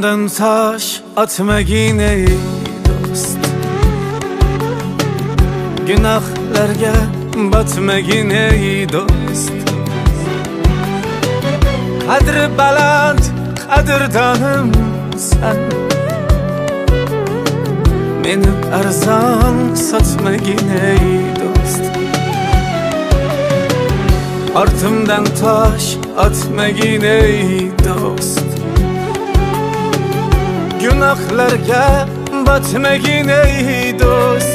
Ortimdan taş atmagin ey do'st, gunohlarga botmagin ey do'st. Qadri baland qadrdonim sen, meni arzon sotmagin ey do'st. Ortimdan taş atmagin ey do'st, gunohlarga botmagin ey do'st.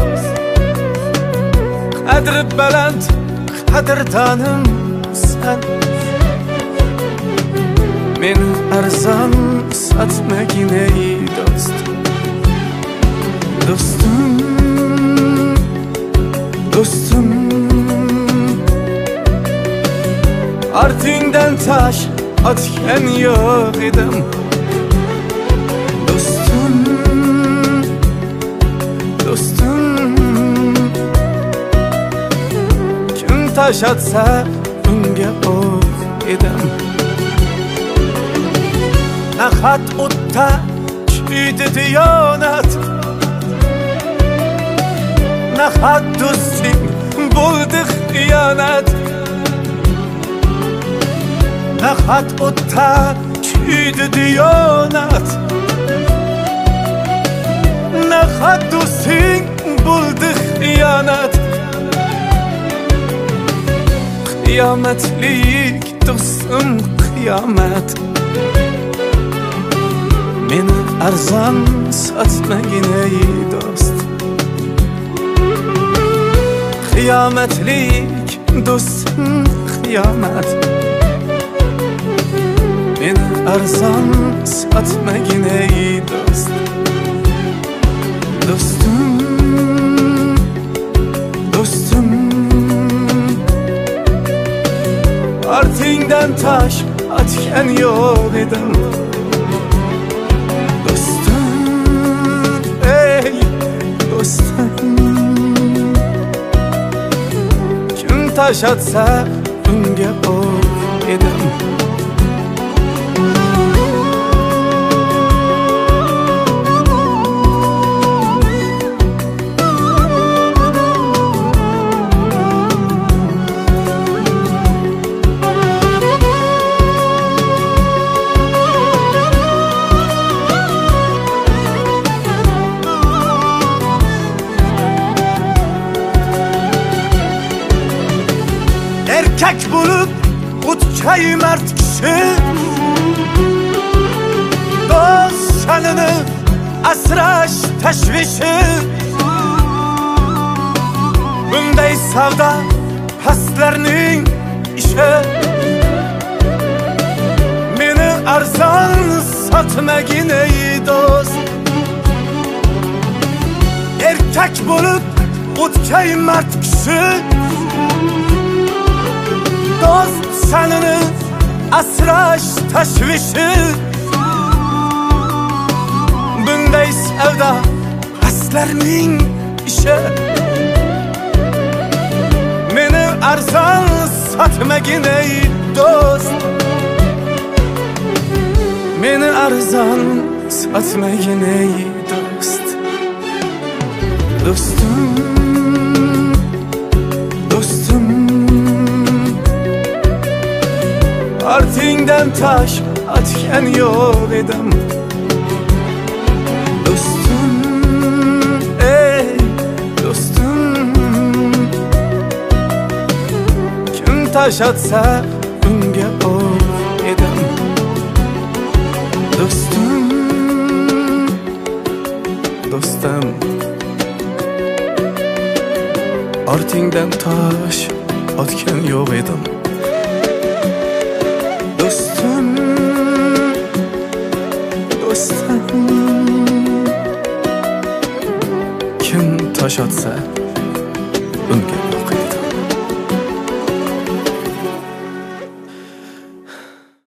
Qadri baland qadrdonim sen, meni arzon sotmagin ey do'st. Do'stim, do'stim, ortingdan tash otgan yo'q edim. Do'stim, do'stim, kim tash otsa unga o'q edim. Nahot o'tda kuydi diyonat, nahot do'sting bo'ldi xiyonat. Nahot o'tda kuydi diyonat, nahot do'sting bo'ldi xiyonat. Qiyomatlik do'stim qiyomat, meni arzon sotmagin ey do'st. Qiyomatlik do'stim qiyomat, meni arzon sotmagin ey do'st. Do'stim, do'stim, ortingdan tash otgan yo'q edim. Tash otsa unga o'q edim. Erkek bulup o'tkay mard kishi, do'st sha'nini asrash tashvishi. Bunday savdo pastlarning ishi, meni arzon sotmagin ey do'st. Erkek bulup o'tkay mard kishi, do'st sha'nini asrash tashvishi. Bunday savdo pastlarning ishi, meni arzon sotmagin ey do'st. Meni arzon sotmagin ey do'st. Do'stim, do'stim, ortingdan tash otgan yo'q edim. Do'stim, ey do'stim, kim tash otsa unga o'q edim. Do'stim, do'stim, ortingdan tash otgan yo'q edim. Do'stim, do'stim, kim tash otsa unga